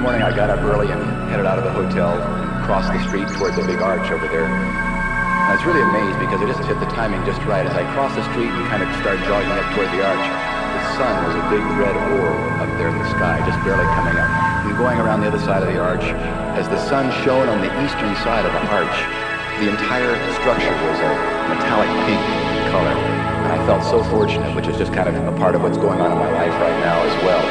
morning I got up early and headed out of the hotel and crossed the street toward the big arch over there. And I was really amazed because it just hit the timing just right. As I crossed the street and kind of started jogging up toward the arch, the sun was a big red orb up there in the sky, just barely coming up. And going around the other side of the arch, as the sun shone on the eastern side of the arch, the entire structure was a metallic pink color. And I felt so fortunate, which is just kind of a part of what's going on in my life right now as well.